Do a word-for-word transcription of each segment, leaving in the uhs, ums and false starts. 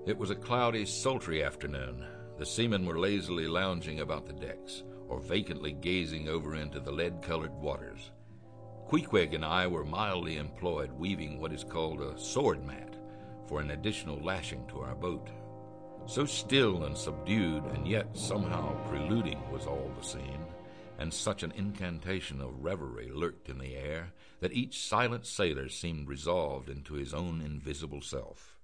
It was a cloudy, sultry afternoon. The seamen were lazily lounging about the decks, or vacantly gazing over into the lead-colored waters. Queequeg and I were mildly employed weaving what is called a sword mat for an additional lashing to our boat. So still and subdued, and yet somehow preluding was all the scene, and such an incantation of revelry lurked in the air that each silent sailor seemed resolved into his own invisible self.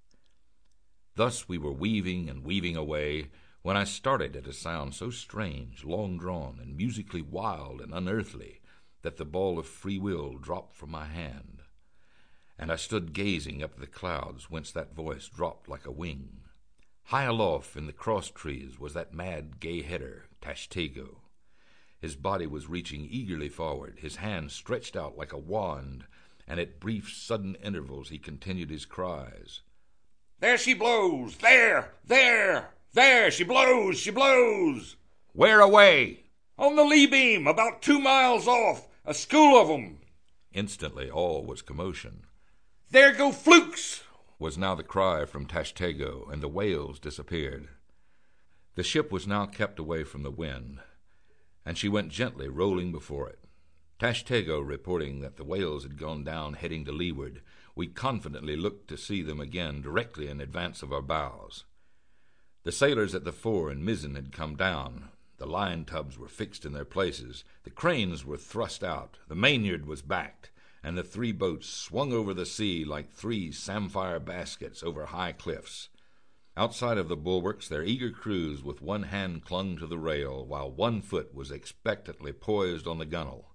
Thus we were weaving and weaving away, when I started at a sound so strange, long-drawn, and musically wild and unearthly that the ball of free will dropped from my hand, and I stood gazing up at the clouds whence that voice dropped like a wing. High aloft in the cross-trees was that mad gay header, Tashtego. His body was reaching eagerly forward, his hand stretched out like a wand, and at brief, sudden intervals he continued his cries. "There she blows! There! There! There! She blows! She blows!" "Where away?" "On the lee beam, about two miles off. A school of 'em." Instantly all was commotion. "There go flukes!" was now the cry from Tashtego, and the whales disappeared. The ship was now kept away from the wind, and she went gently rolling before it. Tashtego reporting that the whales had gone down heading to leeward, we confidently looked to see them again directly in advance of our bows. The sailors at the fore and mizzen had come down. The line tubs were fixed in their places, the cranes were thrust out, the mainyard was backed, and the three boats swung over the sea like three samphire baskets over high cliffs. Outside of the bulwarks their eager crews with one hand clung to the rail, while one foot was expectantly poised on the gunwale.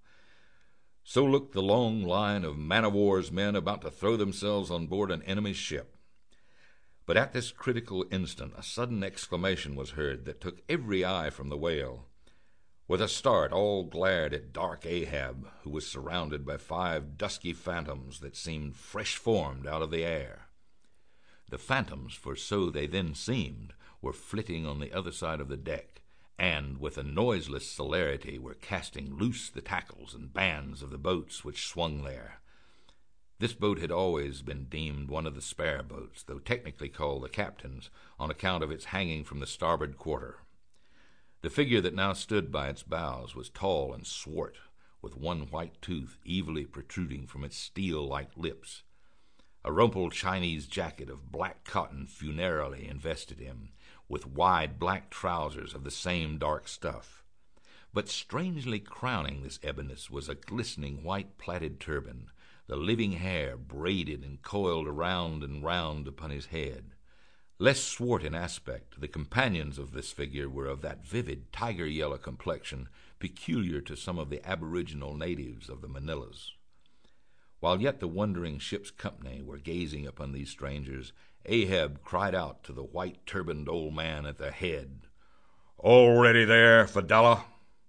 So looked the long line of man-of-war's men about to throw themselves on board an enemy's ship. But at this critical instant a sudden exclamation was heard that took every eye from the whale. With a start all glared at dark Ahab, who was surrounded by five dusky phantoms that seemed fresh-formed out of the air. The phantoms, for so they then seemed, were flitting on the other side of the deck, and with a noiseless celerity were casting loose the tackles and bands of the boats which swung there. This boat had always been deemed one of the spare boats, though technically called the captain's, on account of its hanging from the starboard quarter. The figure that now stood by its bows was tall and swart, with one white tooth evilly protruding from its steel-like lips. A rumpled Chinese jacket of black cotton funereally invested him, with wide black trousers of the same dark stuff. But strangely crowning this eboness was a glistening white plaited turban, the living hair braided and coiled around and round upon his head. Less swart in aspect, the companions of this figure were of that vivid tiger-yellow complexion peculiar to some of the aboriginal natives of the Manilas. While yet the wondering ship's company were gazing upon these strangers, Ahab cried out to the white-turbaned old man at their head, "All ready there, Fedallah?"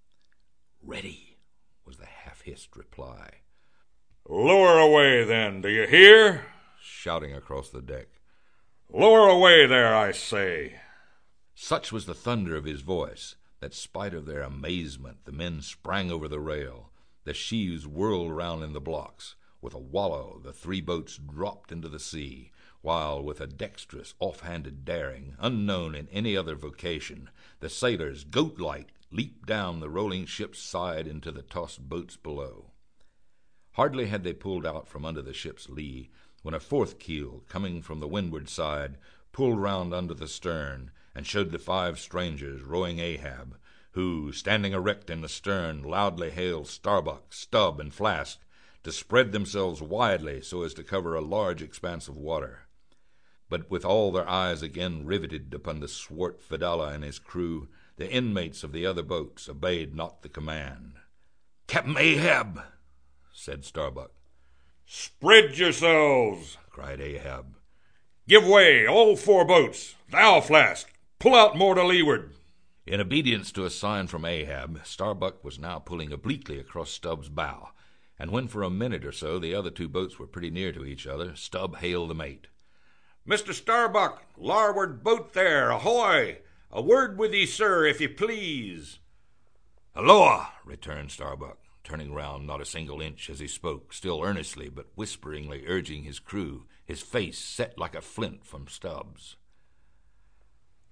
"Ready," was the half-hissed reply. "Lower away, then, do you hear?" shouting across the deck. "Lower away there, I say." Such was the thunder of his voice that, spite of their amazement, the men sprang over the rail. The sheaves whirled round in the blocks. With a wallow, the three boats dropped into the sea, while, with a dexterous, off-handed daring, unknown in any other vocation, the sailors, goat-like, leaped down the rolling ship's side into the tossed boats below. Hardly had they pulled out from under the ship's lee, when a fourth keel, coming from the windward side, pulled round under the stern, and showed the five strangers rowing Ahab, who, standing erect in the stern, loudly hailed Starbuck, Stubb, and Flask to spread themselves widely so as to cover a large expanse of water. But with all their eyes again riveted upon the swart Fedallah and his crew, the inmates of the other boats obeyed not the command. "Captain Ahab," said Starbuck. "Spread yourselves," cried Ahab. "Give way, all four boats. Thou, Flask, pull out more to leeward." In obedience to a sign from Ahab, Starbuck was now pulling obliquely across Stubb's bow, and when for a minute or so the other two boats were pretty near to each other, Stubb hailed the mate. "Mister Starbuck, larward boat there, ahoy! A word with ye, sir, if ye please." "Aloha," returned Starbuck, turning round not a single inch as he spoke, still earnestly but whisperingly urging his crew, his face set like a flint from Stubb's.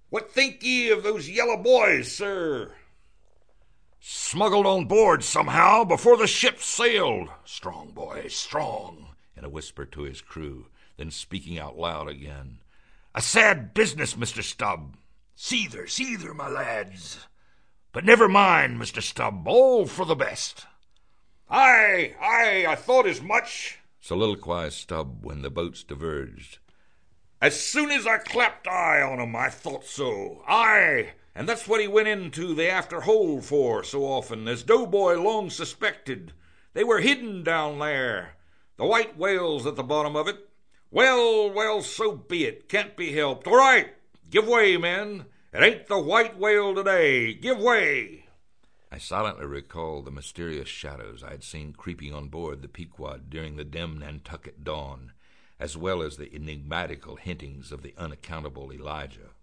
What think ye of those yellow boys, sir? Smuggled on board somehow before the ship sailed. Strong boys, strong, in a whisper to his crew, then speaking out loud again. A sad business, Mister Stubb. Seether, seether, my lads. But never mind, Mister Stubb, all for the best. Aye, aye, I thought as much, soliloquized Stubb when the boats diverged. As soon as I clapped eye on 'em, I thought so. Aye, and that's what he went into the after hold for so often, as Doughboy long suspected. They were hidden down there, the white whales at the bottom of it. Well, well, so be it. Can't be helped. All right, give way, men. It ain't the white whale today. Give way. I silently recalled the mysterious shadows I had seen creeping on board the Pequod during the dim Nantucket dawn, as well as the enigmatical hintings of the unaccountable Elijah.